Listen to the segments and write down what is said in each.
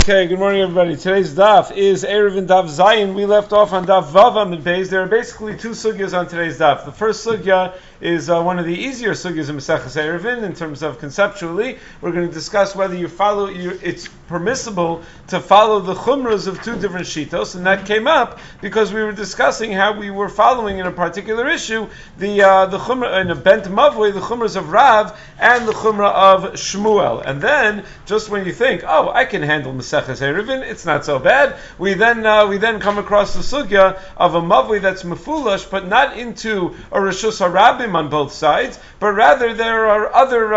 Okay, good morning everybody. Today's daf is Erev and Daf Zayin. We left off on Daf Vavam and Beis. There are basically two sugyas on today's daf. The first sugya is one of the easier sugyas in Maseches Erevin in terms of conceptually. We're going to discuss whether it's permissible to follow the chumras of two different shitos, and that came up because we were discussing how we were following in a particular issue the chumra in a bent mavui, the chumras of Rav and the chumra of Shmuel. And then just when you think, oh, I can handle Maseches Erevin, it's not so bad. We then come across the sugya of a mavui that's mefulash, but not into a reshus harabim on both sides, but rather there are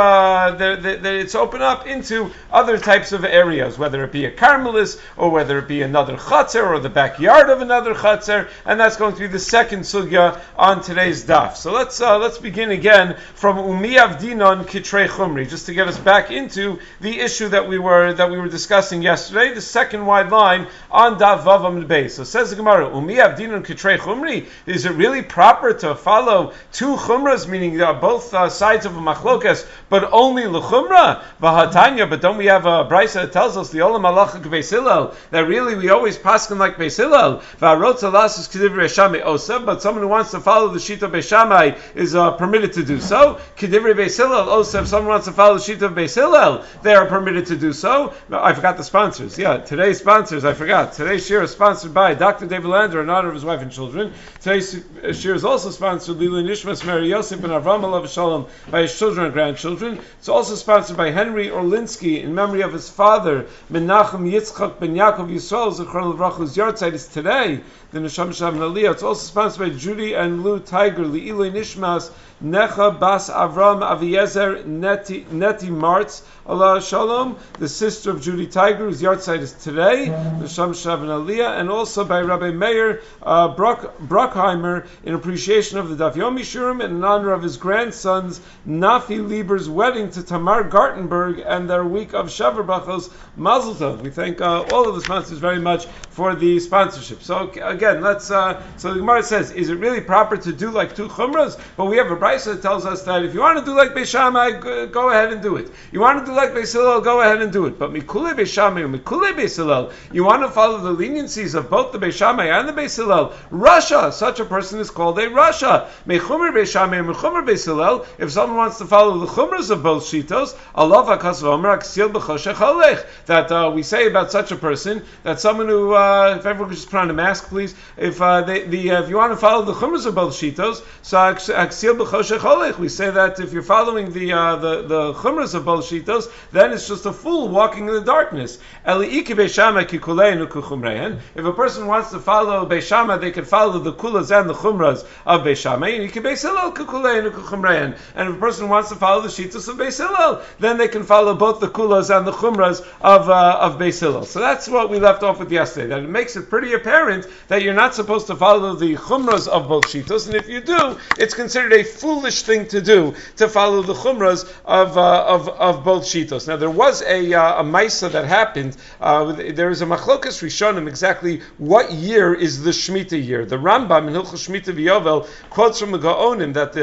other it's open up into other types of areas, whether it be a Carmelis or whether it be another Chatzer or the backyard of another Chatzer, and that's going to be the second sugya on today's daf. So let's begin again from Umi Avdinon Kitrei Chumri, just to get us back into the issue that we were discussing yesterday, the second wide line on daf Vavam Beis. So says the Gemara, Umi Avdinon Kitrei Chumri, is it really proper to follow two chumras, meaning both sides of a machlokas, but only l'chumra? V'hatanya, but don't we have a brisa that tells us the olam halacha k'Beis Hillel, that really we always paskin like Beis Hillel? V'arotza lasus k'divrei Shammai osa, but someone who wants to follow the shita of Beis Shammai is permitted to do so. K'divrei Beis Hillel osa, if someone wants to follow the shita of Beis Hillel, they are permitted to do so. I forgot the sponsors. Yeah, today's sponsors, I forgot. Today's shir is sponsored by Dr. David Lander in honor of his wife and children. Today's shir is also sponsored Lila Nishmas Mary Yosef and Avram Alav Shalom by his children and grandchildren. It's also sponsored by Henry Orlinsky in memory of his father, Menachem Yitzchak ben Yaakov Yisrael, Zechron Levrach, whose yahrzeit is today, the Neshama Shabbat Aliyah. It's also sponsored by Judy and Lou Tiger, Li'iloi Nishmas, Necha Bas Avram Aviezer Neti Martz, Allah Shalom, the sister of Judy Tiger, whose yahrzeit is today, the Neshama Shabbat Aliyah, and also by Rabbi Meir Bruckheimer in appreciation of the Daf Yomi Shurim and in honor of his grandsons Nafi Lieber's wedding to Tamar Gartenberg and their week of Shavar Brachos Mazel Tov. We thank all of the sponsors very much for the sponsorship. So again, so the Gemara says, is it really proper to do like two chumras? But we have a brisa that tells us that if you want to do like Beis Shammai, go ahead and do it. You want to do like Beis Hillel, go ahead and do it. But Mikule Beis Shammai or Mikule Beis Hillel, you want to follow the leniencies of both the Beis Shammai and the Beis Hillel. Rasha, such a person is called a Rasha. Mechumer Beis Shammai or Mechumer Beis Hillel, if someone wants to follow the chumras of both shitos, Allah v'kas v'omer aksil b'choshech halech, that we say about such a person, that someone who, if everyone could just put on a mask, please, if you want to follow the chumras of both shitos, so aksil b'choshech halech, we say that if you're following the chumras of both shitos, then it's just a fool walking in the darkness. If a person wants to follow Beis Shammai, they can follow the kulas and the chumras of Beis Shammai, and if a person wants to follow the shitos of Beis Hillel, then they can follow both the kulas and the chumras of Beis Hillel. So that's what we left off with yesterday, that it makes it pretty apparent that you're not supposed to follow the chumras of both shitos, and if you do, it's considered a foolish thing to do, to follow the chumras of both shitos. Now there was a maisa that happened. There is a machlokas rishonim exactly what year is the Shemitah year. The Rambam in Hilchos Shemitah V'Yovel quotes from the Gaonim that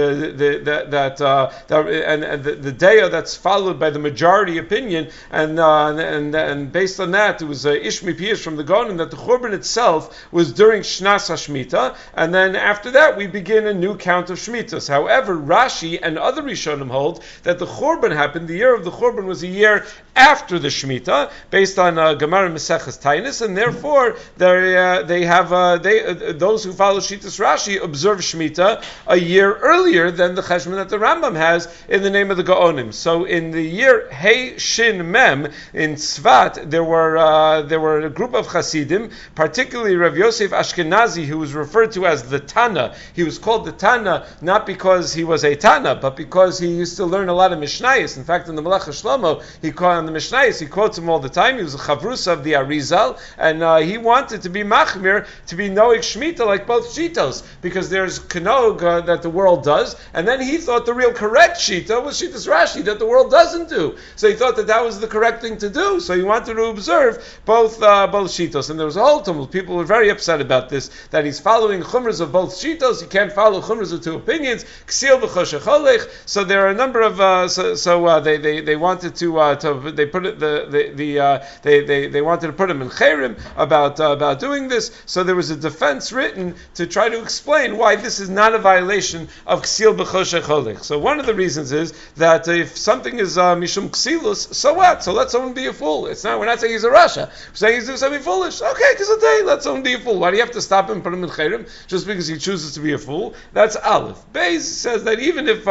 the day that's followed by the majority opinion, and based on that, it was Ishmi Piyish from the Gaonim that the Churban itself was during Shnas HaShemitah, and then after that we begin a new count of Shmitas. However, Rashi and other Rishonim hold that the Churban happened, the year of the Churban was a year after the Shemitah, based on Gemara Maseches Tainis, and therefore those who follow Shitas Rashi observe Shemitah a year earlier than the Cheshbon that the Rambam has in the name of the Gaonim. So in the year Hey Shin Mem in Tzvat, there were a group of Hasidim, particularly Rav Yosef Ashkenazi, who was referred to as the Tana. He was called the Tana not because he was a Tana, but because he used to learn a lot of Mishnayos. In fact, in the Melech Shlomo, he quotes him all the time. He was a Chavrusa of the Arizal, and he wanted to be Machmir, to be Noeg Shemitah like both Shitos, because there's Kanog that the world does, and then he thought the real correct Shita was Shitas Rashi, that the world doesn't do. So he thought that was the correct thing to do, so he wanted to observe both Shitos. And there was a whole tumult. People were very upset about this, that he's following Chumras of both Shitos. He can't follow Chumras of two opinions. Ksil v'choshech halech. So there are a number of, they wanted to they wanted to put him in Cherem about doing this. So there was a defense written to try to explain why this is not a violation of Ksil B'Choshech Holech. So one of the reasons is that if something is Mishum Ksilus, so what? So let someone be a fool. We're not saying he's a Rasha. We're saying he's doing something foolish. Okay, Kizatei, let someone be a fool. Why do you have to stop him and put him in Cherem just because he chooses to be a fool? That's Aleph. Beis says that even if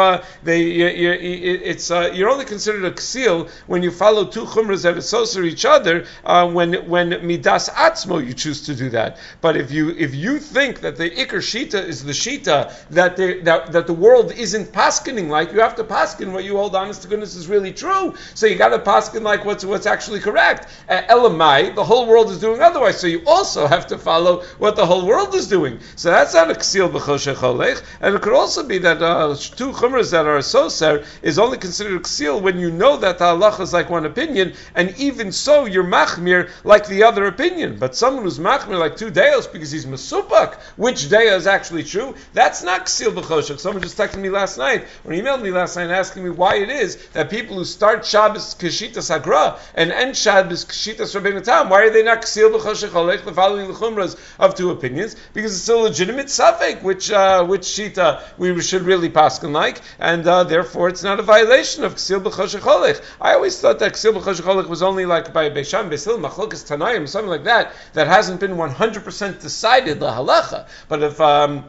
you're only considered a Ksil when you follow two Chumras that associate each other, when Midas Atzmo you choose to do that. But if you think that the Iker Shita is the Shita that the world isn't paskening like, you have to pasken what you hold honest to goodness is really true. So you got to pasken like what's actually correct. Elamai, the whole world is doing otherwise. So you also have to follow what the whole world is doing. So that's not a Ksil B'Choshech Holech. And it could also be that two Chumras that are Soser is only considered a Ksil when you know that the halacha is like one opinion, and even so you're machmir like the other opinion. But someone who's machmir like two deos because he's mesupak, which deo is actually true, that's not Ksil B'Choshech. Someone just texted me last night, or emailed me last night asking me why it is that people who start Shabbos Keshitas Hagra and end Shabbos Keshitas Rabbeinu Tam, why are they not Ksil B'Choshech Holech, the following the Chumras of two opinions? Because it's a legitimate suffix which Shita we should really paskin like, and therefore it's not a violation of Ksil B'Choshech Holech. I always thought that Ksil B'Choshech Holech was only like by Beisham, Beisil, Machlokas Tanayim, something like that hasn't been 100% decided la halacha. But if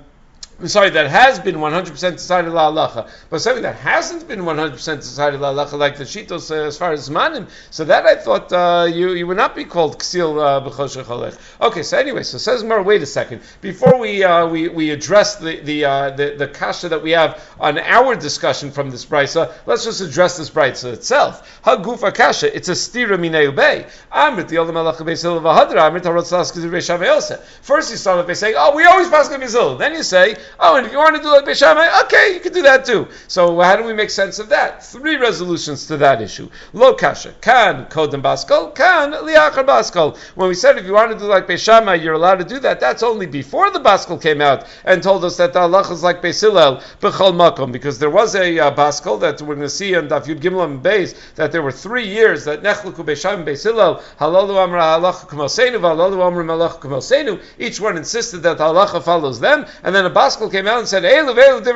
that has been 100% decided la halacha, but something that hasn't been 100% decided la halacha, like the shitos as far as zmanim, so that I thought you would not be called ksil b'choshech holech. Okay, so anyway, so says Mar, wait a second, before we address the kasha that we have on our discussion from this brisa, let's just address this brisa itself. Hagufa kasha, it's a stira minei ubei. Amrit the olam halacha beisil v'hadra amrit harotz laskizir beishav eilse. First you start off by saying, we always pass beisil. Then you say, and if you want to do like Beishamai, okay, you can do that too. So how do we make sense of that? 3 resolutions to that issue. Lo kasha, kan kodem baskol, kan liachar baskol. When we said if you want to do like Beishamai, you're allowed to do that, that's only before the baskol came out and told us that the halach is like Beis Hillel, b'chol makom, because there was a baskol that we're going to see on Daf Yud Gimel and Beis, that there were 3 years that nechluku Beisham Beis Hillel, halalu amra halacha k'mosenu, v'halalu amra halacha k'mosenu. Each one insisted that the halacha follows them, and then a baskol came out and said, but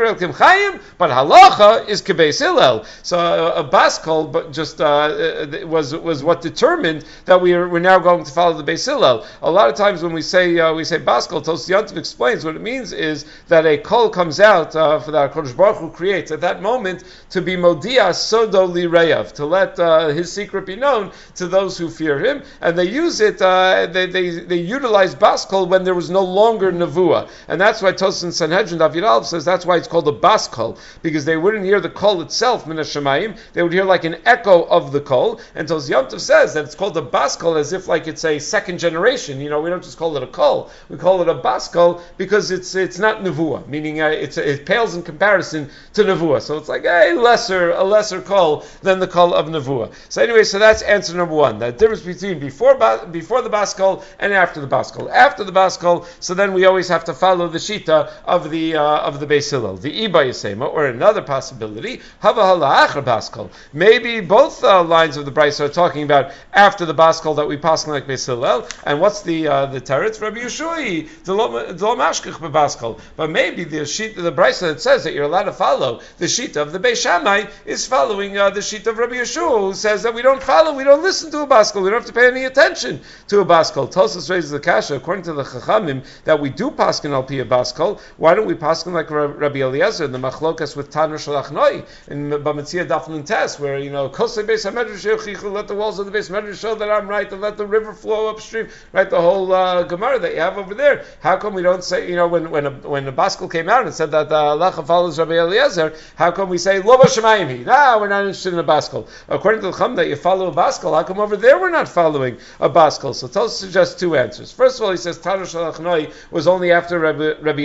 halacha is Beis Hillel. So a baskol, but just was what determined that we're now going to follow the Beis Hillel. A lot of times when we say baskol, Tos Yontiv explains what it means is that a kol comes out for that Kodesh Baruch Hu creates at that moment to be modia sodo li reyav, to let his secret be known to those who fear him, and they use it. They utilize baskol when there was no longer nevuah, and that's why Tos and Sanhedrin Daf Yud Aleph says that's why it's called a baskol, because they wouldn't hear the kol itself min hashamayim, they would hear like an echo of the kol. And Tos Yontiv says that it's called a baskol as if like it's a second generation. We don't just call it a kol, we call it a baskol because it's not nevuah, meaning it pales in comparison to nevuah. So it's like a lesser kol than the kol of nevuah. So anyway, so that's answer number 1. That difference between before the baskol and after the baskol. After the baskol, so then we always have to follow the shita of the Beis Hillel, the Iba Yisema, or another possibility, Hava Halachar Baskol. Maybe both lines of the Brisa are talking about after the Baskol that we pass like Beis Hillel. And what's the teretz? Rabbi Yeshua, the lo mashkich bebaskol. But maybe the Brisa that says that you're allowed to follow the shita of the Beis Shammai is following the shita of Rabbi Yeshua, who says that we don't listen to a Baskol, we don't have to pay any attention to a Baskol. Tosas raises the kasha, according to the Chachamim, that we do paskin al pi a Baskol. Why don't we paskin like Rabbi Eliezer in the machlokas with Tanur Shalachnoi in Bamitzia Daf Nun Tes, where Kosei Beis Hamedrash Yochichu, let the walls of the Beis Hamedrash show that I'm right, and let the river flow upstream, right? The whole Gemara that you have over there. How come we don't say, when the Baskol came out and said that Halacha follows Rabbi Eliezer, how come we say Lo B'Shamayim Hi? No, we're not interested in a Baskol. According to the Chum that you follow a Baskol, how come over there we're not following a Baskol? So Tos suggests 2 answers. First of all, he says Tanur Shalachnoi was only after Rabbi Eliezer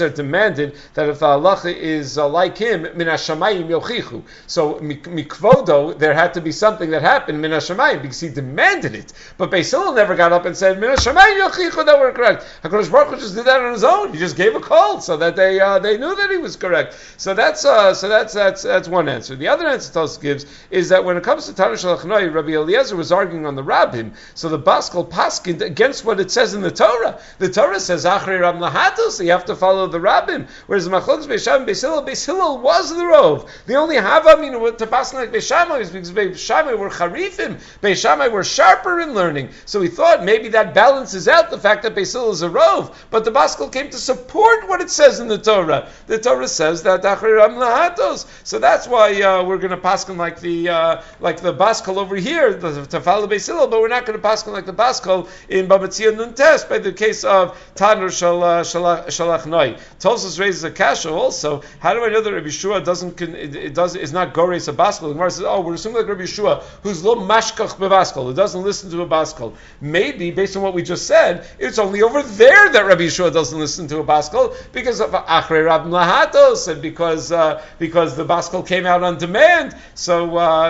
Yeser demanded that if the halacha is like him, min hashamayim yochichu. So mikvodo, there had to be something that happened min hashamayim because he demanded it. But Beis Hillel never got up and said min hashamayim yochichu that were correct. HaKadosh Baruch Hu just did that on his own. He just gave a call so that they knew that he was correct. So that's one answer. The other answer Tosfos gives is that when it comes to Tana Shalachnoi, Rabbi Eliezer was arguing on the Rabbim. So the Baskel paskined against what it says in the Torah. The Torah says Achrei Rab Lahatos, so you have to follow the Rabbim. Whereas Machlokes Beis Shammai and Beis Hillel was the Rov. The only Havamina to paskin like Beis Shammai is because Beis Shammai were Charifim. Beis Shammai were sharper in learning. So he thought maybe that balances out the fact that Beis Hillel is a Rov. But the Baskel came to support what it says in the Torah. The Torah says that Achrei Rab Lahatos. So that's why we're going to paskin like the Baskel over here to follow Beis Hillel, but we're not going to paskin like the Baskel in Bava Metzia Nun Tes by the case of Tanur Shalachnoi. Tosfos raises a kasha also. How do I know that Rabbi Yeshua is not Gores a Baskel? The Gemara says, we're assuming like Rabbi Yeshua, who's lo mashkach bevaskel, who doesn't listen to a Baskel. Maybe, based on what we just said, it's only over there that Rabbi Yeshua doesn't listen to a Baskel because of Achrei Rab Lahatos and because the Baskel came out on demand. So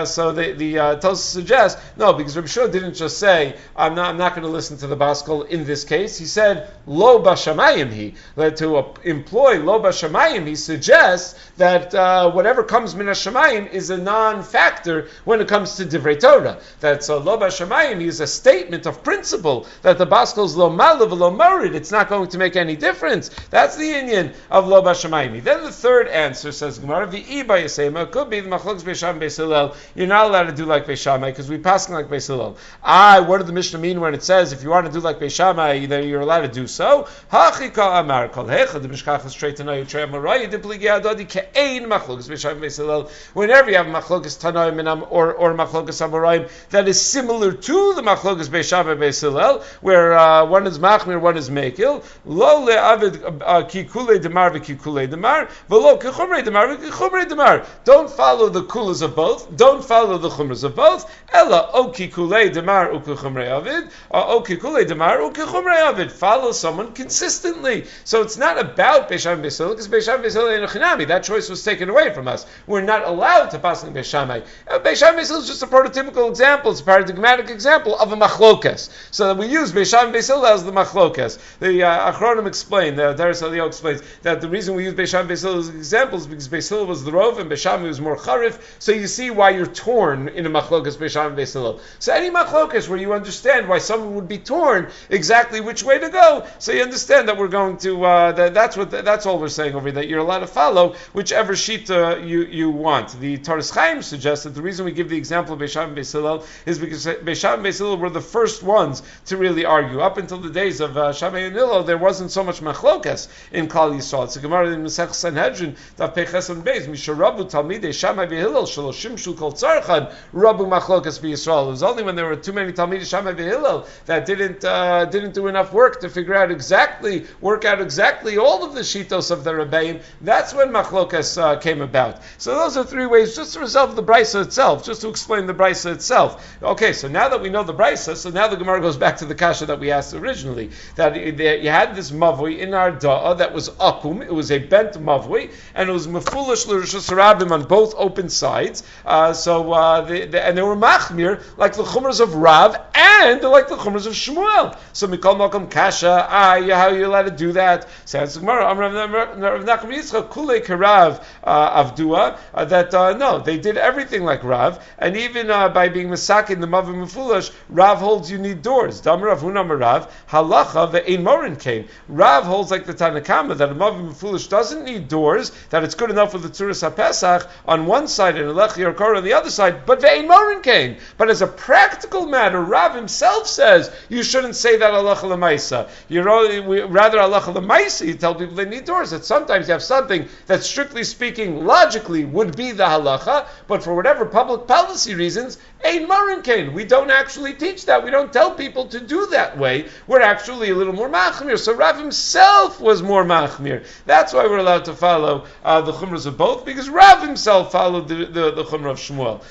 the Tosfos suggests no, because Rabbi Yeshua didn't just say I'm not going to listen to the Baskel in this case. He said lo bashamayim he. To employ lo bashamayim, he suggests that whatever comes min hashamayim is a non-factor when it comes to divrei Torah. That lo bashamayim is a statement of principle that the Baskel is lo malav lo morid. It's not going to make any difference. That's the inyan of lo bashamayim. Then the third answer says Gemara v'i by Yisema could be the machlokes Beis Shammai Beis Hillel. You're not allowed to do like Beis Shammai because we pass like Beis Hillel. What did the Mishnah mean when it says if you want to do like Beis Shammai, then you're allowed to do so? Hachika amar kol hecha the mishkach straight to know you try marai the pligi adodi kein machlokes Beis Shammai Beis Hillel. Whenever you have machlokes tanoim or machlokes amoraim that is similar to the machlokes Beis Shammai Beis Hillel, where one is machmir, one is mekil. Lo le'avid kikule demar v'kikule demar v'lo kechumrei demar v'kechumrei demar. Don't follow the kulas of both. Don't follow the chumras of both. Ella okikule demar ukechumrei avid, okikule demar ukechumrei avid. Follow someone consistently. So it's not about Beis Shammai Beis Hillel because Beis Shammai Beis Hillel ain't a chinami. That choice was taken away from us. We're not allowed to pass on Beis Shammai. Beis Shammai Beis Hillel is just a prototypical example. It's a paradigmatic example of a machlokes. So that we use Beis Shammai Beis Hillel as the machlokes. The Achronim explained, the Daras Elio explains that the reason we use Beis Shammai Beis Hillel as examples is because Beis Hillel was the Rov and Beis Shammai was more Charif. So you see why you're torn in a machlokes Beis Shammai Beis Hillel. So any machlokes where you understand why someone would be torn exactly which way to go, so you understand that we're going to that's all we're saying over here, that you're allowed to follow whichever shita you want. The Toras Chaim suggests that the reason we give the example of Beis Shammai Beis Hillel is because Beis Shammai Beis Hillel were the first ones to really argue. Up until the days of Shammai and Hillel, there wasn't so much machlokes in Klal Yisrael. It's a Gemara in Masech Sanhedrin Daf Peches and Beis Misharabu Talmidei Shammai v'Hillel Shaloshim Shul Kol Tzarchan Rabu Machlokes b'Yisrael. It was only when there were too many Talmidei Shammai v'Hillel that didn't do enough work to work out exactly all of the shitos of the Rebbeim. That's when Machlokes came about. So those are three ways just to resolve the Brisa itself, just to explain the Brisa itself. Okay, so now that we know the Brisa, so now the Gemara goes back to the kasha that we asked originally, that you had this mavui in our da'ah that was akum, it was a bent mavui, and it was mefulish l'rishus harabim on both open sides. And they were machmir like the chumras of Rav and like the chumras of Shmuel. So mikol makom kasha, how are you allowed to do that? Says Gemara, Rav Nachman Yitzchak kulei karav avdua, that no, they did everything like Rav, and even by being masakin the mavui mefulish, Rav holds you need doors. Damar Rav Huna Rav halacha ve'ein morin came. Rav holds like the Tanakama that a mavim foolish doesn't need doors, that it's good enough with the Tzuras HaPesach on one side and a Lech Yarkor on the other side, but ve'ein morin came. But as a practical matter, Rav himself says you shouldn't say that halacha l'maisa. Rather halacha l'maisa, you tell people they need doors. That sometimes you have something that strictly speaking, logically would be the halacha, but for whatever public policy reasons, Ein Morin Kain. We don't actually teach that. We don't tell people to do that way. We're actually a little more machmir. So Rav himself was more machmir. That's why we're allowed to follow the chumras of both, because Rav himself followed the chumrah of Shmuel.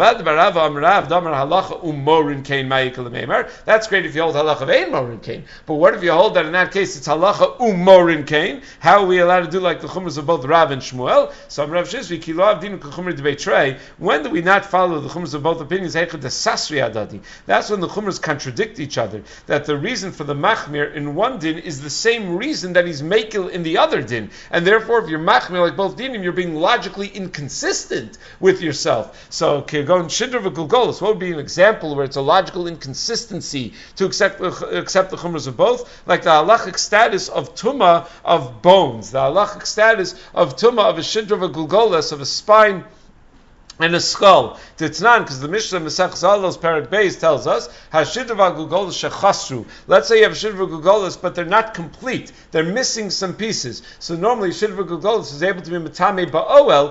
That's great if you hold halacha of Ein Morin Kain. But what if you hold that in that case it's halacha umorin kain? How are we allowed to do like the chumras of both Rav and Shmuel? So Rav Shizvi ki lo avdinu k'chumra debeitrei. When do we not follow the chumras of both opinions? Heichad desasri adadi. That's when the chumras contradict each other. That the reason for the machmir in one din is the same reason that he's makil in the other din, and therefore if you're machmir like both dinim, you're being logically inconsistent with yourself. So kegon shidra v'gulgolos. What would be an example where it's a logical inconsistency to accept the chumras of both? Like the halachic status of tumah of bones, the halachic status of tumah of a shidra v'gulgolos, of a spine and a skull. Titznan, because the Mishnah Mesach Zalos Parak Beis tells us, Hashidra v'gulgolos shechasru. Let's say you have Shidra v'gulgolos, but they're not complete. They're missing some pieces. So normally Shidra v'gulgolos is able to be Metame Ba'oel,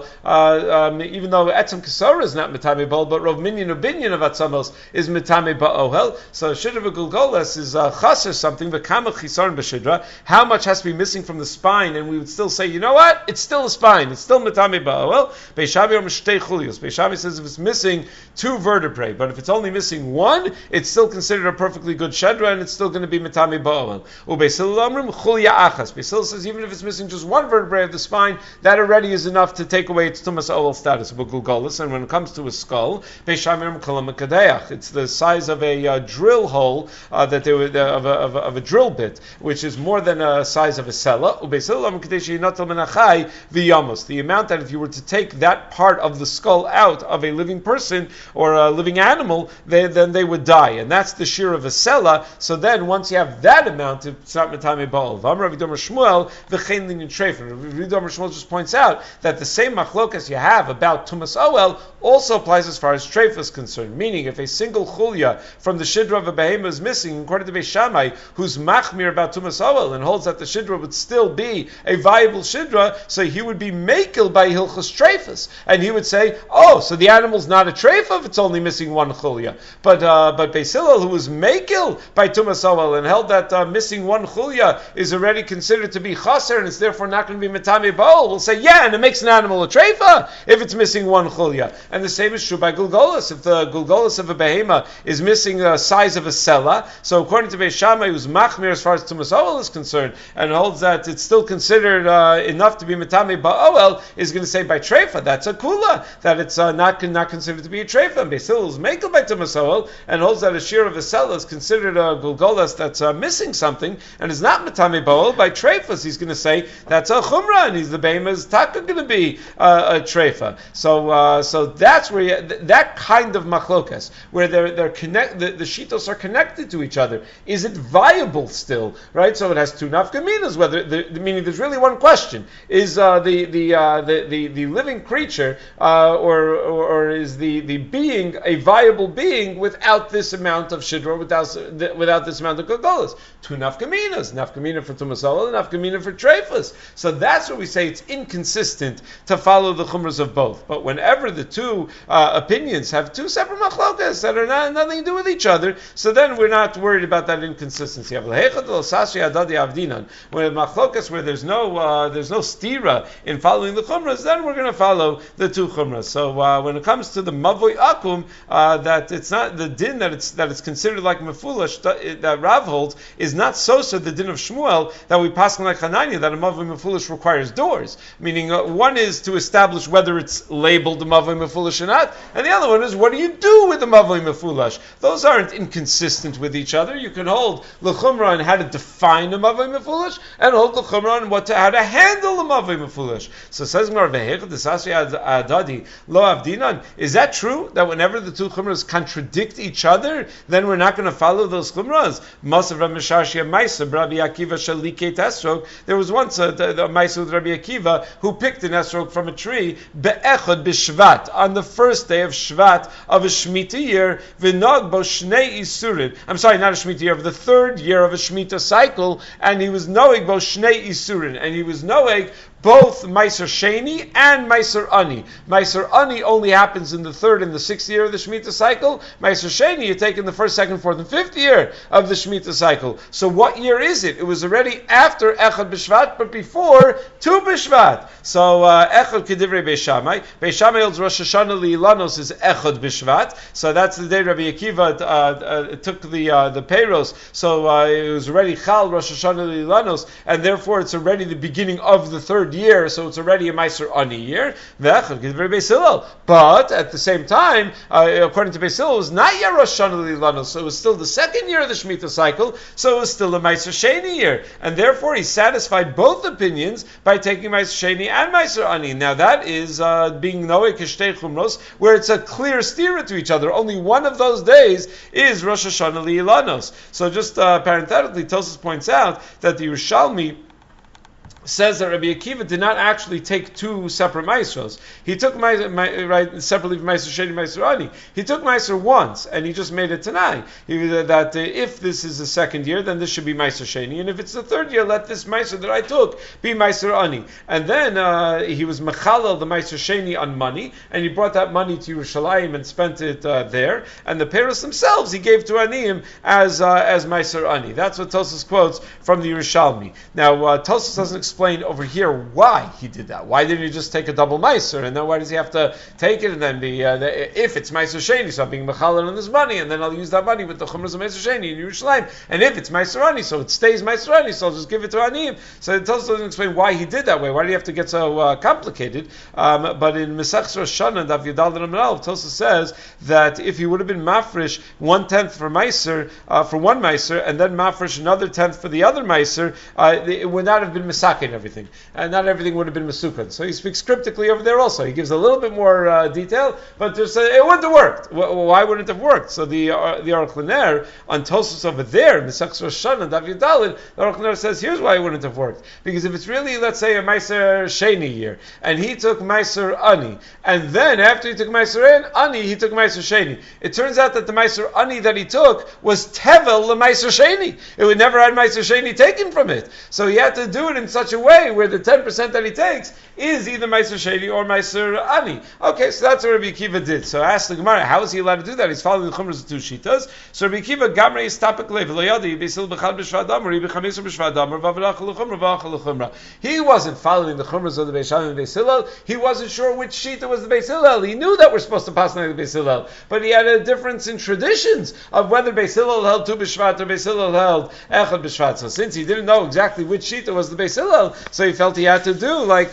even though Etzem Kesara is not Metame Ba'oel, but Rov Minyan Ubinyan of Atzamos is Metame Ba'oel. So Shidra v'gulgolos is chaser something, but Kama Chisaron b'Shidra. How much has to be missing from the spine? And we would still say, you know what? It's still a spine. It's still Metame Ba'oel. Beishavi or Mishtei Chulios. Beishavi says if it's missing two vertebrae, but if it's only missing one, it's still considered a perfectly good shedra, and it's still going to be metami ba'oel. Ubesil amrim chulya achas. Beisil says even if it's missing just one vertebrae of the spine, that already is enough to take away its tumas oel status of a gulgolis. And when it comes to a skull, beishamim kalam kadeach. It's the size of a drill hole that they would of a drill bit, which is more than a size of a sella. Ubesil amrim kadesh yinatal menachai v'yamos. The amount that if you were to take that part of the skull out of a living person or a living animal, then they would die. And that's the shear of a sella. So then once you have that amount, it's not metame ba'ol. V'amar Rav Shmuel v'chein linyan treifin. Rav Shmuel just points out that the same machlokas you have about tumas oel also applies as far as treif is concerned. Meaning, if a single chulya from the shidra of a behema is missing, according to Beis Shammai, who's machmir about tumas oel and holds that the shidra would still be a viable shidra, so he would be makil by hilchos treifus, and he would say, oh, so the animal's not a treifa if it's only missing one chulya. But Beis Hillel, who was makil by tumas oel and held that missing one chulya is already considered to be chaser and it's therefore not going to be metame ba'ol, will say, yeah, and it makes an animal a treifa if it's missing one chulya. And the same is true by gulgolos. If the gulgolos of a behema is missing the size of a sella, so according to Beis Shammai, who's machmir as far as tumas oel is concerned and holds that it's still considered enough to be metame ba'ol, is going to say by treifa, that's a kula, that it's not considered to be a treifa. And Beis Hillel is makel by tumas oel and holds that a shear of a sella is considered a gulgolos that's missing something and is not metame ba'ol. By treifas, he's going to say that's a chumrah, and he's the behema is taka going to be a treifa. So that's where that kind of machlokas, where they're connect, the shitos are connected to each other. Is it viable still? Right. So it has two nafkaminas. Whether meaning there's really one question: is the living creature or is the being a viable being without this amount of shidra, without this amount of gulgolos? Two nafkaminas: nafkamina for tumas oel and nafkamina for treifas. So that's where we say it's inconsistent to follow the chumras of both. But whenever the two opinions have two separate machlokas that are nothing to do with each other, so then we're not worried about that inconsistency. When machlokas where there's no stira in following the chumras, then we're going to follow the two chumras. So when it comes to the mavoi akum, that it's not the din that it's considered like mefulash that Rav holds is not so the din of Shmuel that we pass like Hananya that a mavoi mefulash requires doors. Meaning one is to establish whether it's labeled a mavoi mefulash or not, and the other one is what do you do with the mavoi mefulash? Those aren't inconsistent with each other. You can hold l'chumra on how to define a mavoi mefulash and hold l'chumra on how to handle a mavoi mefulash. So says Gemara v'hechad desasri adadi lo avdinan. Is that true that whenever the two chumras contradict each other, then we're not going to follow those chumras? Masav Rav Misharshia Maisa Rabbi Akiva shaliket esrog. There was once a Maisa with Rabbi Akiva who picked an esrog from a tree be'echad b'shvat on the first day of Shvat of a Shemitah year v'nog bo shnei isurin. I'm sorry, not a Shemitah year, of the third year of a Shemitah cycle, and he was noeg bo shnei isurin, and he was noeg both Meiser Sheni and Meiser Ani. Meiser Ani only happens in the 3rd and the 6th year of the Shemitah cycle. Meiser Sheni you take in the 1st, 2nd, 4th, and 5th year of the Shemitah cycle. So what year is it? It was already after Echad B'Shvat, but before Tu B'Shvat. So Echad Kedivrei Beis Shammai. Beis Shammai holds Rosh Hashanah Li'ilanos is Echad B'Shvat. So that's the day Rabbi Akiva took the payros. So it was already Chal Rosh Hashanah Li'ilanos, and therefore it's already the beginning of the 3rd year, so it's already a Meiser Ani year. But at the same time, according to Beis Hillel, it was not yet Rosh Hashanah Li'ilanos, so it was still the 2nd year of the Shemitah cycle, so it was still a Meiser Sheni year. And therefore he satisfied both opinions by taking Meiser Sheni and Meiser Ani. Now that is being Noe Kishtei Chumros, where it's a clear steer to each other. Only one of those days is Rosh Hashanah Li'ilanos. So just parenthetically, Tosfos points out that the Yerushalmi says that Rabbi Akiva did not actually take 2 separate Maisros. He took right separately from Meiser Sheni and Meiser Ani. He took Meiser once, and he just made it Tanai. That if this is the 2nd year, then this should be Meiser Sheni, and if it's the 3rd year, let this Meiser that I took be Meiser Ani. And then he was Mechalel the Meiser Sheni on money, and he brought that money to Yerushalayim and spent it there. And the Peros themselves he gave to Aniyim as Meiser Ani. That's what Tosfos quotes from the Yerushalmi. Now Tosfos doesn't explain over here why he did that. Why didn't he just take a double Meiser, and then why does he have to take it and then be if it's Meiser Sheni, so I'm being Mechalel on this money, and then I'll use that money with the Chumras of Meiser Sheni in Yerushalayim, and if it's Meiser Ani, so it stays Meiser Ani, so I'll just give it to Aniyim. So it doesn't explain why he did that way. Why did he have to get so complicated? But in Mesechus Rosh Hashanah, Daf Yudal and Amral, Tosfos says that if he would have been mafresh 1/10 for Meiser, for one Meiser, and then mafresh another 10th for the other Meiser, it would not have been Mesakin everything, and not everything would have been Mesukhan. So he speaks cryptically over there also. He gives a little bit more detail, but just, it wouldn't have worked. Why wouldn't it have worked? So the Aruch LaNer on Tosfos over there, Mesechus Rosh Hashanah, Daf Yudalid, the Aruch LaNer says, here's why it wouldn't have worked. Because if it's really, let's say, a Meiser Sheni year, and he took Meiser Ani, and then after he took Meiser Ani, he took Meiser Sheni. It turns out that the Meiser Ani that he took was Tevel the Meiser Sheni. It would never had Meiser Sheni taken from it. So he had to do it in such a way where the 10% that he takes is either Meiser Sheni or Meiser Ani. Okay, so that's what Rabbi Akiva did. So I asked the Gemara, how is he allowed to do that? He's following the Chumras of 2 Shitas. So Rabbi Akiva, Gamrei Yistapek Lev, Loyadi, Beisil B'chad B'Shvad Amar, Ibi Chamisar B'Shvad Amar, Vavarach L'Chumra, V'ach L'Chumra. He wasn't following the Chumras of the Beis Shammai and Beis Hillel. He wasn't sure which Shita was the Beis Hillel. He knew that we're supposed to pass like the Beis Hillel, but he had a difference in traditions of whether Beis Hillel held Tu B'Shvat or Beis Hillel held Echad B'Shvat. So since he didn't know exactly which Shita was the Beis Hillel, so he felt he had to do like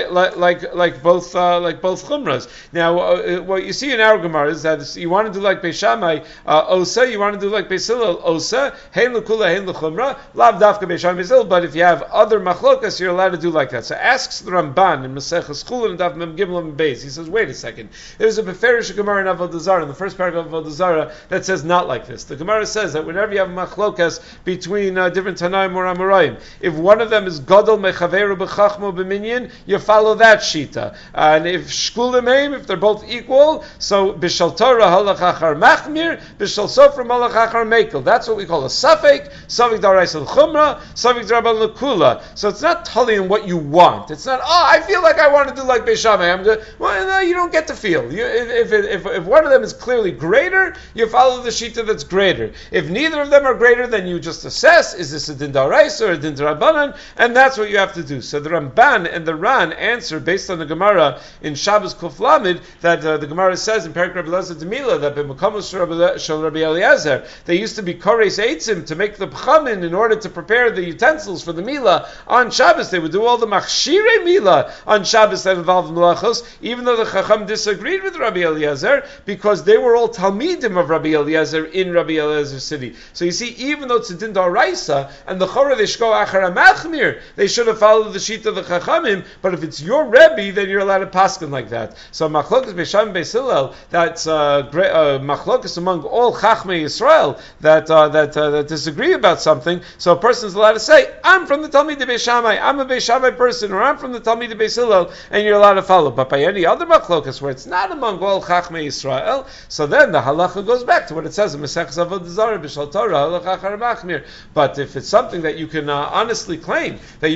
both chumras. Now, what you see in our Gemara is that you want to do like Beis Shammai Osa, you want to do like Beis Hillel Osa, Hein L'Kula, Hein L'Chumra, Lav Dafka Beis Shammai Beis Hillel. But if you have other machlokas, you're allowed to do like that. So asks the Ramban in Maseches Chulin Daf Mem Gimel Mem Beis. He says, wait a second. There's a Beferish Gemara in Avodah Zarah, in the first paragraph of Avodah Zarah, that says not like this. The Gemara says that whenever you have machlokas between different Tanaim or Amoraim, if one of them is Gadol Mechaveru B'Chachmo B'Minyan, you follow that shita. And if Shkulim Heim, if they're both equal, so B'Shal Torah Halach Achar Machmir, B'Shal Sofrim Halach Achar Mekel. That's what we call a Safek, Safek D'Oraisa L'Chumra, Safek D'Rabban L'Kula. So it's not telling you what you want. It's not, I feel like I want to do like Beis Shammai. I'm good. Well, no, you don't get to feel. If one of them is clearly greater, you follow the shita that's greater. If neither of them are greater, then you just assess, is this a Din D'Oraisa or a Din D'Rabbanan, and that's what you have to do. So the Ramban and the Ran answer based on the Gemara in Shabbos Kuf Lamed that the Gemara says in Perik Rabbi Eliezer Demila that b'Mekamos Shel Rabbi Eliezer they used to be kores eitzim to make the pchamin in order to prepare the utensils for the Mila on Shabbos. They would do all the machshirei Mila on Shabbos that involved melachos, even though the Chacham disagreed with Rabbi Eliezer because they were all Talmidim of Rabbi Eliezer in Rabbi Eliezer's city. So you see, even though it's a Din D'Oraisa and the Chorah they shko achar machmir, they should have followed the sheet of the Chachamim. But if it's your Rebbe, then you're allowed to paskin like that. So machlokas Beis Shammai Beis Hillel, that's machlokas among all Chachmei Yisrael that disagree about something. So a person is allowed to say, I'm from the Talmid of Beis Shammai, I'm a Beis Shammai person, or I'm from the Talmid of Beis Hillel, and you're allowed to follow. But by any other machlokas where it's not among all Chachmei Yisrael, so then the halacha goes back to what it says in Mesechus Avodah Zarah B'Shal Torah Halach Achar Machmir. But if it's something that you can honestly claim that you're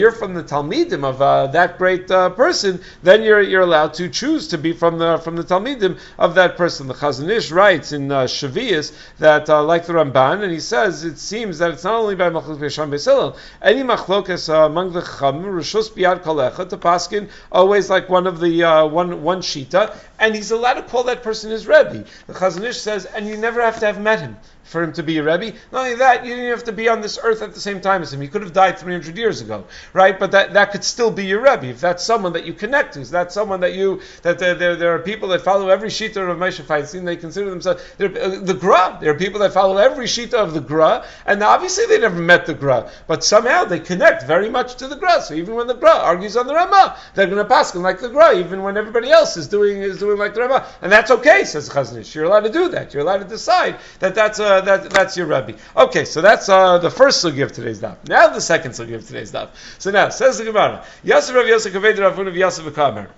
you're from the Talmidim of that great person, then you're allowed to choose to be from the Talmidim of that person. The Chazon Ish writes in Shavias that like the Ramban, and he says it seems that it's not only by Machlokes Beisham Beis Hillel, any Machlokes among the Chachamim, Rishus Biyad Kol Echad, to paskin always like one of the one shita, and he's allowed to call that person his Rebbe. The Chazon Ish says, and you never have to have met him for him to be a Rebbe. Not only that, you didn't have to be on this earth at the same time as him. He could have died 300 years ago, right? But that could still be your Rebbe. If that's someone that you connect to, if that's someone that there are people that follow every Shita of Moshe Feinstein, they consider themselves, the Gra. There are people that follow every Shita of the Gra, and obviously they never met the Gra, but somehow they connect very much to the Gra. So even when the Gra argues on the Ramah, they're going to pass him like the Gra, even when everybody else is doing like the Ramah. And that's okay, says Chazon Ish. You're allowed to do that. You're allowed to decide that's your Rebbe. Okay, so that's the first sugi of today's daf. Now the second sugi of today's daf. So now, says the Gemara, Yosef Rav Yosef Kaved Rav Huna Yosef V'Kamer.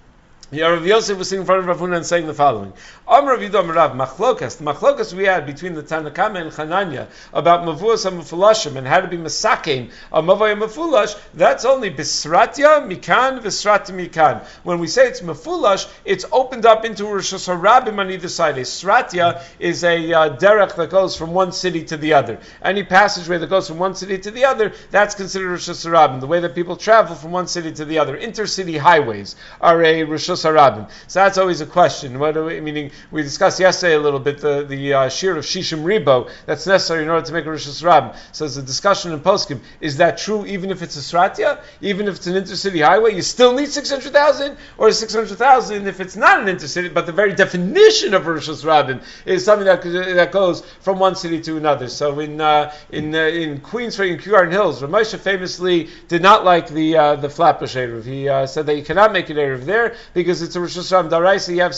Rav Yosef was sitting in front of Rav Huna and saying the following: Amar Rav Yidom Rav Machlokas. The Machlokas we had between the Tanakama and Chananya about Mavuas HaMufulashim and how to be Masakein a Mavay Mufulash. That's only Bisratya Mikan Visratya Mikan. When we say it's Mufulash, it's opened up into Rishus Harabim on either side. A Sratya is a derech that goes from one city to the other. Any passageway that goes from one city to the other, that's considered Rishus Harabim. The way that people travel from one city to the other, intercity highways are a Rishus Harabim. So that's always a question. Meaning, we discussed yesterday a little bit the shear of Shishim Ribo that's necessary in order to make a Rishus Harabim. So there's a discussion in Poskim. Is that true even if it's a Sratya? Even if it's an intercity highway, you still need 600,000? Or 600,000 if it's not an intercity, but the very definition of Rishus Harabim is something that goes from one city to another. So in Queensway, in Kew Garden Hills, Rav Moshe famously did not like the Flatbush Erev. He said that you cannot make an Erev there because it's a Rishus Harabim Daraisa. You have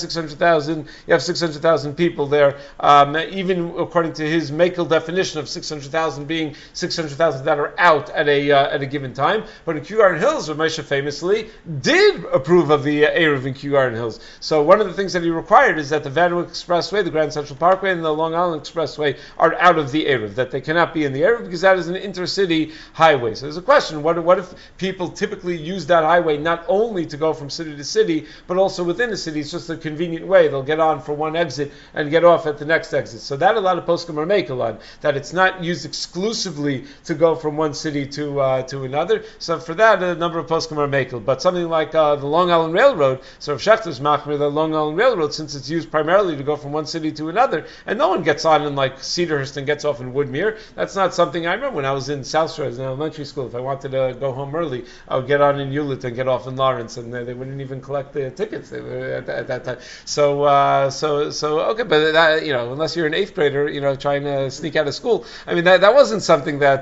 600,000 people there, even according to his Mekel definition of 600,000 being 600,000 that are out at a given time. But in Kew Garden Hills, Rav Moshe famously did approve of the Erev in Kew Garden Hills. So one of the things that he required is that the Van Wyck Expressway, the Grand Central Parkway, and the Long Island Expressway are out of the Erev, that they cannot be in the Erev because that is an intercity highway. So there's a question, what if people typically use that highway not only to go from city to city, but also within the city? It's just a convenient way. They'll get on for one exit and get off at the next exit. So that a lot of poskim are makel on, that it's not used exclusively to go from one city to another. So for that, a number of poskim are makel. But something like the Long Island Railroad, so if Schechter's machmir, the Long Island Railroad, since it's used primarily to go from one city to another, and no one gets on in like Cedarhurst and gets off in Woodmere, that's not something. I remember when I was in South Shore as an elementary school, if I wanted to go home early, I would get on in Hewlett and get off in Lawrence, and they wouldn't even collect the tickets at that time. So okay, but that, unless you're an 8th grader, trying to sneak out of school, I mean that wasn't something that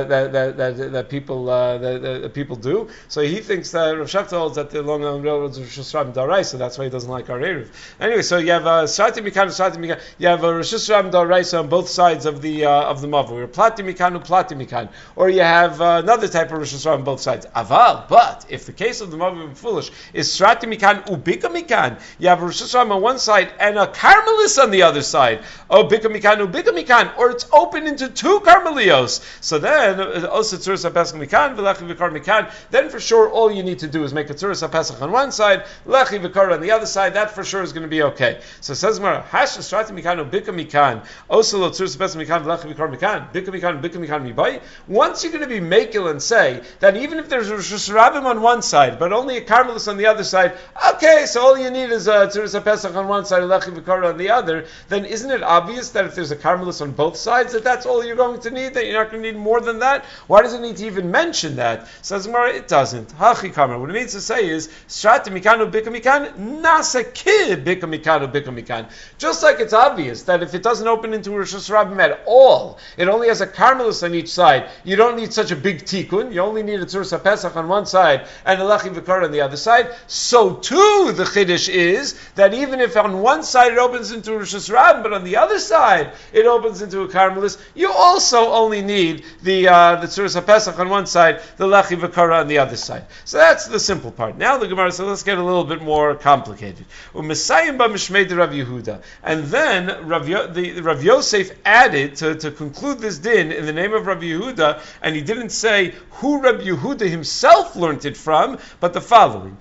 people do. So he thinks that Rav Shechter holds that the Long Island Railroads are Rishus Harabim Daraisa, so that's why he doesn't like our Erev. Anyway, so you have Srati Mikan, you have a Rishus Harabim Daraisa on both sides of the Mavur. You're Plati Mikan, or you have another type of Rishus Harabim on both sides. Aval, but if the case of the Mavur foolish is Srati Mikan Ubika Mikan, you have a Rishus Harabim on one side and a Carmelis on the other side. Oh, Bika Mikan, or it's open into two Carmelios. So then, also Tzuras HaPesach Mikan, V'lechi V'kar Mikan, then for sure all you need to do is make a Tzuras HaPesach on one side, Lechi V'kar on the other side. That for sure is going to be okay. So it says Gemara, Hash Srati Mikan Ubika Mikan, also Lo Tzuras HaPesach Mikan, V'lechi V'kar Mikan, Bika Mikan Mibai. Once you're going to be makel and say that even if there's a Rishus Harabim on one side, but only a Carmelis on the other side, okay, so all you need is a Tzuras HaPesach on one side, Lechi V'kar on the other, then isn't it obvious that if there's a Carmelis on both sides, that's all you're going to need, that you're not going to need more than that? Why does it need to even mention that? Says Gemara, it doesn't. Hachi Kamar. What it means to say is, Shrati Mikanu Bika Mikan, Nasa Kid Bika Mikanu Bika Mikan. Just like it's obvious that if it doesn't open into Rishus Harabim at all, it only has a Carmelis on each side, you don't need such a big tikkun, you only need a Tzuras HaPesach on one side and a Lechi V'kar on the other side, so too two, the Chiddush is that even if on one side it opens into Rosh Hashanah, but on the other side it opens into a Carmelis, you also only need the Tzuras HaPesach on one side, the Lechi V'Kara on the other side. So that's the simple part. Now the Gemara says, let's get a little bit more complicated. U'Mesayim b'Mishmei de Rav Yehuda. And then Rav Yosef added, to conclude this din, in the name of Rav Yehuda, and he didn't say who Rav Yehuda himself learned it from, but the following.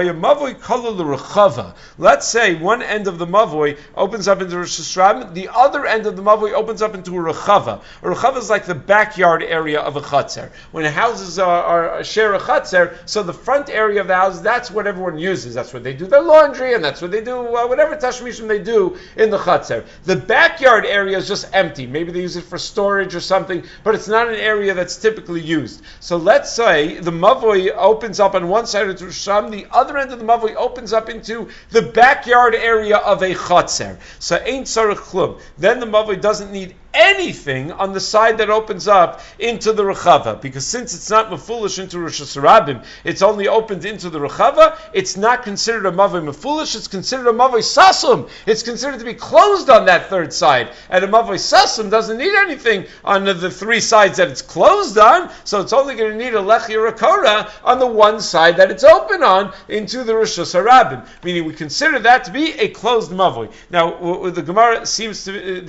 Let's say one end of the mavoi opens up into Rosh Hashanah, the other end of the mavoi opens up into a rechava. A rechava is like the backyard area of a chatzer. When houses share a chatzer, so the front area of the house, that's what everyone uses. That's where they do their laundry, and that's where they do whatever tashmishim they do in the chatzer. The backyard area is just empty. Maybe they use it for storage or something, but it's not an area that's typically used. So let's say the mavoi opens up on one side of the Rosh Hashanah, the other end of the mavoi opens up into the backyard area of a chatzer. So ain't sarich klum. Then the mavoi doesn't need anything on the side that opens up into the rechava, because since it's not mefulish into Rosh Hashanah, it's only opened into the rechava. It's not considered a mavoi mefulish. It's considered a mavoi sasum. It's considered to be closed on that third side, and a mavoi sasum doesn't need anything on the three sides that it's closed on. So it's only going to need a lechi or a kora on the one side that it's open on into the Rosh Hashanah. Meaning we consider that to be a closed mavoi. Now the Gemara seems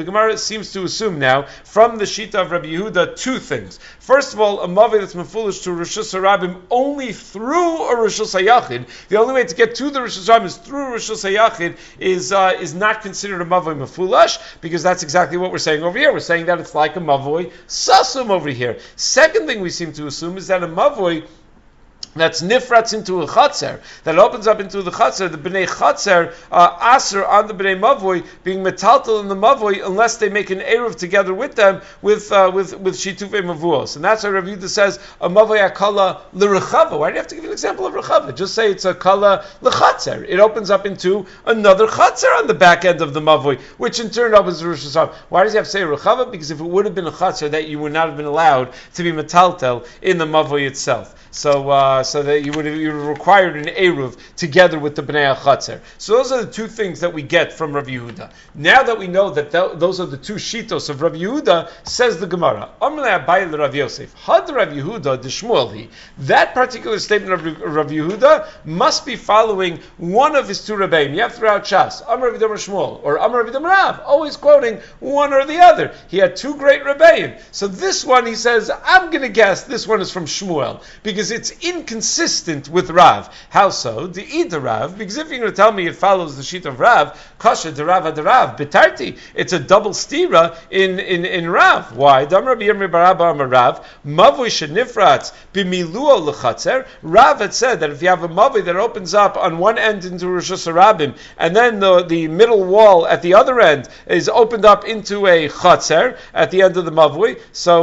to assume now from the Shita of Rabbi Yehuda two things. First of all, a mavoi that's mefulish to Rosh Hashanah only through a Rosh Hashanah. The only way to get to the Rosh Hashanah is through Rosh Hashanah is not considered a mavoi mefulish, because that's exactly what we're saying over here. We're saying that it's like a mavoi sasum over here. Second thing we seem to assume is that a mavoi that's nifratz into a chatzer, that opens up into the chatzer, the bnei chatzer aser on the bnei mavoi being metaltal in the mavoi unless they make an eruv together with them with shitufei mavuos, and that's why Rav Yehuda says a mavoi akala l'rechava. Why do you have to give an example of rechava? Just say it's a kala l'chatzer. It opens up into another chatzer on the back end of the mavoi, which in turn opens to Rosh Hashanah. Why does he have to say rechava? Because if it would have been a chatzer, that you would not have been allowed to be metaltel in the mavoi itself. So that you would have required an eruv together with the bnei chatzer. So those are the two things that we get from Rav Yehuda. Now that we know that those are the two shitos of Rav Yehuda, says the Gemara, Amrei Abaye Rav Yosef, Had Rav Yehuda d'Shmuel. That particular statement of Rav Yehuda must be following one of his two Rebbeim. You have throughout Shas, Amar Rav Shmuel or Amar Rav Rav, always quoting one or the other. He had two great Rebbeim. So this one, he says, I'm going to guess this one is from Shmuel, because it's inconsistent with Rav. How so? The Ida Rav, because if you're going to tell me it follows the sheet of Rav, Kasha de Rav ad Rav, Betarti, it's a double stira in Rav. Why? Dam Rabbi Yirmi Barabba Amar Rav, Mavoi shenifratz b'miluo l'chatzer. Rav had said that if you have a mavoi that opens up on one end into Rosh Hashanah, and then the middle wall at the other end is opened up into a chatzer at the end of the mavoi,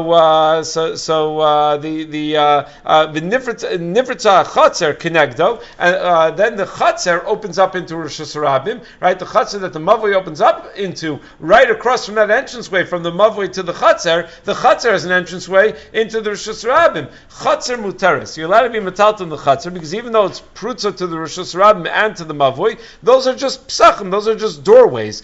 the nifritza chatzer kenegdo, and then the chatzer opens up into Rosh Hashanah, right? The chatzer that the mavoi opens up into, right across from that entranceway, from the mavoi to the chatzer has an entranceway into the Rosh Hashanah. Chatzer muteris. You're allowed to be metalt in the chatzer, because even though it's prutza to the Rosh Hashanah and to the mavoi, those are just psachim, those are just doorways.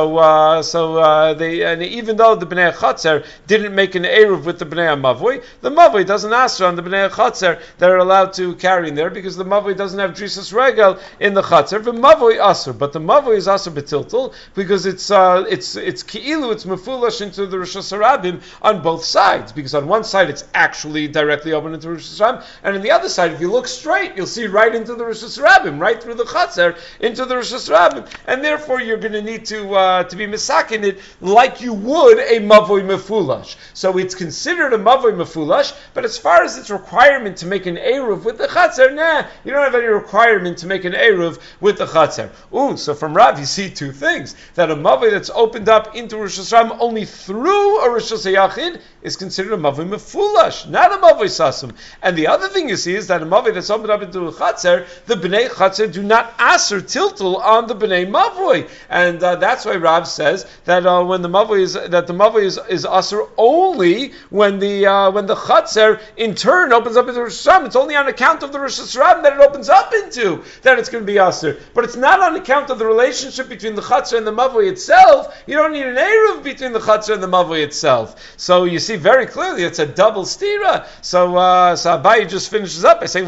And even though the bnei chatzer didn't make an eruv with the bnei mavoi, the mavoi doesn't answer on the bnei chatzer that are allowed to carry in there, because the mavoi doesn't have drisas regel in the chatzer. The mavoi asur, but the mavoi is asur betiltul, because it's ki'ilu, it's mefulash into the Rosh Hashanah on both sides, because on one side it's actually directly open into Rosh Hashanah, and on the other side, if you look straight, you'll see right into the Rosh Hashanah, right through the chatzer into the Rosh Hashanah, and therefore you're going to need to be misakin it like you would a mavoi mefulash. So it's considered a mavoi mefulash, but as far as its requirement to make an eruv with the chatzer, you don't have any requirement to make an eruv with the chatzer. So from Rav you see two things: that a mavoi that's opened up into Rosh Hashanah only through a Rosh Hashanah is considered a mavoi mefulash, not a mavoi sasum. And the other thing you see is that a mavoi that's opened up into a chatzer, the bnei chatzer do not aser tiltul on the bnei mavoi, and that's why Rav says that when the mavoi is aser only when the chatzer in turn opens up into Rosh Hashanah. It's only on on account of the Rosh Hashanah that it opens up into, that it's going to be Aser. But it's not on account of the relationship between the Chatzar and the Mavoi itself. You don't need an Eruv between the Chatzar and the Mavoi itself. So you see very clearly it's a double stira. So Abaye just finishes up by saying,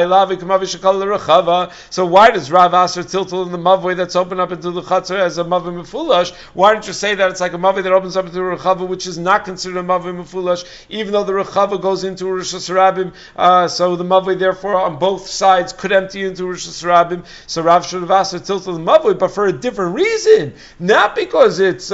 so why does Rav Aser tiltul in the Mavoi that's open up into the Chatzar as a Mavoi Mefulash? Why don't you say that it's like a Mavoi that opens up into the Rechava, which is not considered a Mavoi Mefulash, even though the Rechava goes into Rosh Hashanah? So the Mavoi, therefore, on both sides could empty into Rosh Hashanah. So Rav should have asked to tilt the Mavoi, but for a different reason, not because it's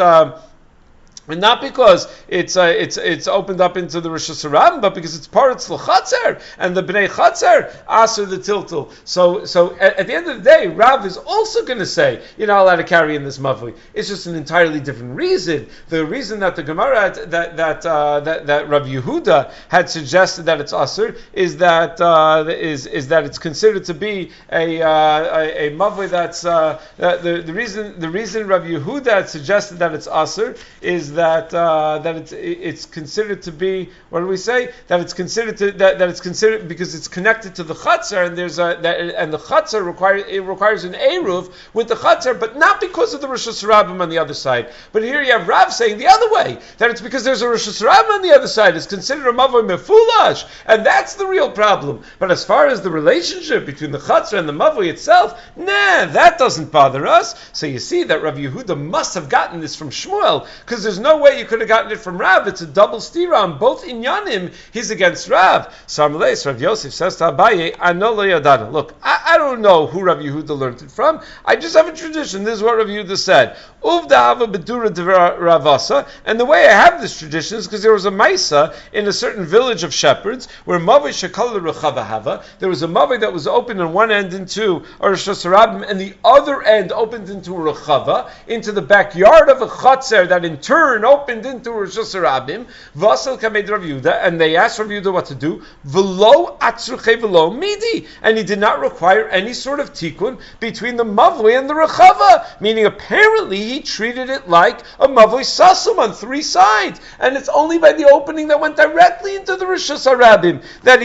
opened up into the Rosh Hashanah, but because it's part of the Chatzar, and the Bnei Chatzar aser the tiltul. So at the end of the day, Rav is also going to say you're not allowed to carry in this mavli. It's just an entirely different reason. The reason that the Gemara that Rav Yehuda had suggested that it's aser is that it's considered to be a mavli that's the reason Rav Yehuda had suggested that it's aser is that it's considered to be, what do we say? That it's considered because it's connected to the chatzar, and and the chatzar requires an eruv with the chatzar, but not because of the Rosh Hashanah on the other side. But here you have Rav saying the other way, that it's because there's a Rosh Hashanah on the other side. It's considered a mavoi mefulash, and that's the real problem. But as far as the relationship between the chatzar and the mavoi itself, that doesn't bother us. So you see that Rav Yehuda must have gotten this from Shmuel, because there's no way you could have gotten it from Rav. It's a double stira on both inyanim. He's against Rav. So Rav Yosef says to Abaye, "Ano lo yadana." Look, I don't know who Rav Yehuda learned it from. I just have a tradition. This is what Rav Yehuda said. Uvda hava bedura de Ravasa. And the way I have this tradition is because there was a Maisa in a certain village of shepherds where Mavoi Shekal Rechava Hava. There was a Mavoi that was open on one end into Rosh Hashanah, and the other end opened into Rechava, into the backyard of a Chatzer that in turn opened into Rosh Hashanah. Vasel Kamed Rav Yehuda, and they asked Rav Yehuda what to do. V'lo atzruche v'lo midi, and he did not require any sort of tikkun between the Mavoi and the Rechava, meaning apparently he treated it like a Mavoi Sasum on three sides, and it's only by the opening that went directly into the Rosh Hashanah that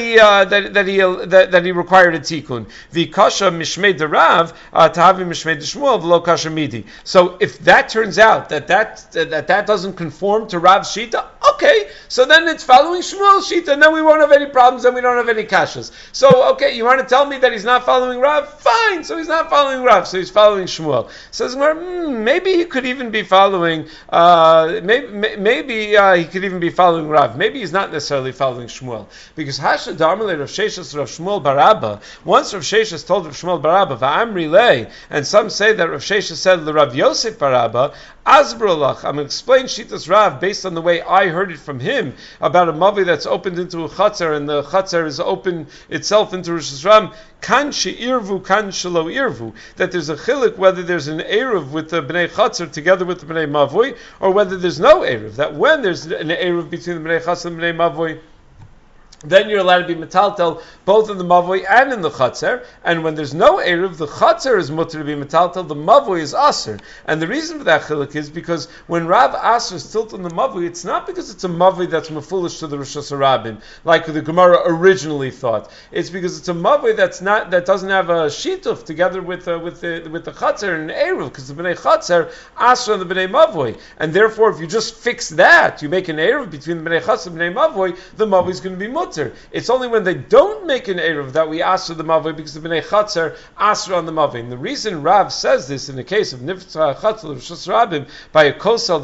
he required a tikkun. The kasha mishmei derav tahavi mishmei deshmuel v'lo kasha midi. So if that turns out that doesn't conform to Rav's shita, okay, so then it's following Shmuel's shita, and then we won't have any problems, and we don't have any kashas. So okay, you want to tell me that he's not following Rav? Fine, so he's not following Rav, so he's following Shmuel. Says maybe he could even be following. Maybe he could even be following Rav. Maybe he's not necessarily following Shmuel, because Hasha Darmale Rav Sheshas Rav Shmuel Barabba. Once Rav Sheshas told Rav Shmuel Barabba Va'amri lei, and some say that Rav Sheshas said Rav Yosef Barabba Azbrolach. I'm going to explain Shitas Rav based on the way I heard it from him about a mavi that's opened into a chatzar, and the chatzar is open itself into Rosh Hashanah. Kan she'irvu, kan shelo irvu. That there's a chilik whether there's an eruv with the bnei chatzar together with the bnei mavoi, or whether there's no eruv. That when there's an eruv between the bnei chatzar and the bnei mavoi, then you're allowed to be metaltel both in the mavoi and in the chatzar. And when there's no eruv, the chatzar is mutter to be metaltel, the mavoi is aser. And the reason for that chiluk is because when Rav aser is tilt on the mavoi, it's not because it's a mavoi that's mefulish to the Rosh Hashanah, like the Gemara originally thought. It's because it's a mavoi that doesn't have a shituf together with the chatzar and eruv, because the bnei chatzar aser and the bnei mavoi. And therefore, if you just fix that, you make an eruv between the bnei chatzar and the bnei mavoi, the mavoi is going to be mutter. It's only when they don't make an eruv that we ask for the mavoi, because the bnei chatzar ask on the mavoi. And the reason Rav says this in the case of niftzah chatzar Rosh Hashanah by a kosel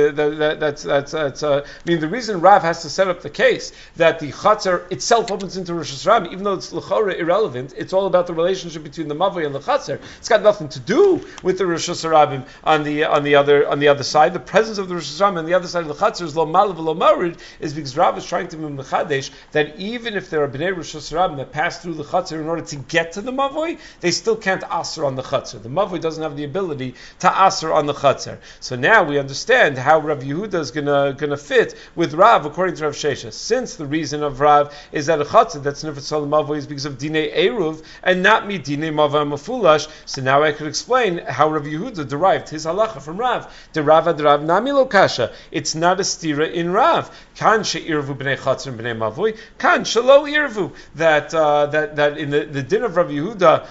the reason Rav has to set up the case that the chatzar itself opens into Rosh Hashanah, even though it's l'chora irrelevant, it's all about the relationship between the mavoi and the chatzar. It's got nothing to do with the Rosh Hashanah on the other side. The presence of the Rosh Hashanah on the other side of the chatzar is lo malav lo marid, is because Rav is trying to be mechadesh that even if there are bnei Rosh Hashanah that pass through the chatzar in order to get to the mavoi, they still can't aser on the chatzar. The mavoi doesn't have the ability to aser on the chatzar. So now we understand how Rav Yehuda is gonna fit with Rav according to Rav Shesha. Since the reason of Rav is that a chatzar that's nifetz al mavoi is because of dinei eruv and not mi dinei mavoi mafulash. So now I could explain how Rav Yehuda derived his halacha from Rav. The Rav ad Rav nami lo kasha. It's not a stira in Rav. Kan she'irvu bnei chatzar and bnei mavoi. kan shelo irvu, that in the din of Rav Yehuda,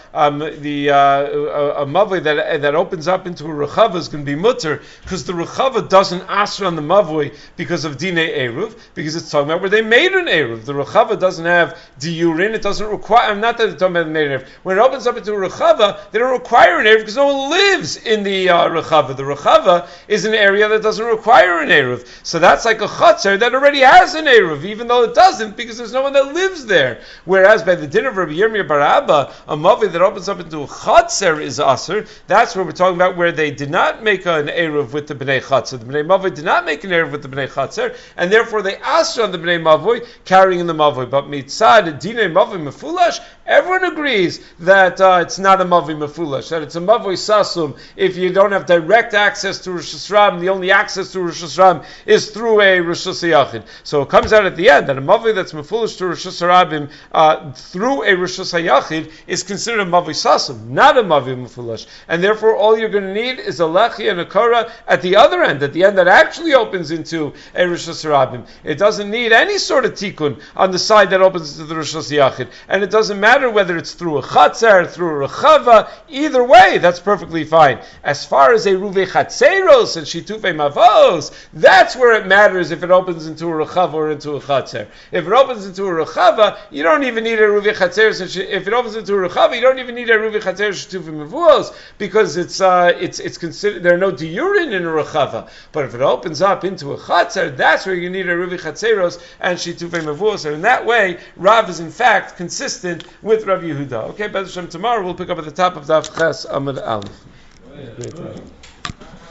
a mavoi that opens up into a rechava is going to be mutter, because the rechava doesn't asr on the mavoi because of dine eruv, because it's talking about where they made an eruv. The rechava doesn't have diurin, it doesn't require. Not that it's talking about the made an eruv. When it opens up into a rechava, they don't require an eruv because no one lives in the rechava. The rechava is an area that doesn't require an eruv. So that's like a chutzner that already has an eruv, even though it doesn't, because there's no one that lives there. Whereas by the din of Rabbi Yirmiyah bar Abba, a mavi that opens up into a chutzner is aser. That's where we're talking about where they did not make an eruv with the bnei chutzner. The bnei mavi did not make an eruv with the bnei chutzner, and therefore they asked on the bnei mavoi carrying in the mavoi. But mitzad dinei mavoi mefulash, everyone agrees that it's not a mavi mefulash, that it's a mavoi sasum. If you don't have direct access to Rosh Hashanah, the only access to Rosh Hashanah is through a Rosh Hashanah. So it comes out at the end that a mavi that's mefulash to Rosh Hashanah through a Rosh Hashanah is considered a mavi sasum, not a mavi mefulash. And therefore all you're going to need is a lechi and a kara at the other end, at the end that actually opens into a Rosh Hashanah. It doesn't need any sort of tikkun on the side that opens into the Rosh Hashanah. And it doesn't matter whether it's through a chatzar, through a rechava, either way, that's perfectly fine. As far as a ruve chatzeros and shitufe mavos, that's where it matters if it opens into a rechava or into a chatzar. If it opens into a rechava, you don't even need a ruve chatzeros. If it opens into a rechava, you don't even need a ruve chatzeros shitufe mavos, because it's considered, there are no diurin in a rechava. But if it opens up into a chatzar, that's where you need a ruve chatzeros and shitufe mavos. And in that way, Rav is in fact consistent with Rav Yehuda. Okay, B'ez Hashem, tomorrow we'll pick up at the top of Daf Ches Amud Aleph. Great.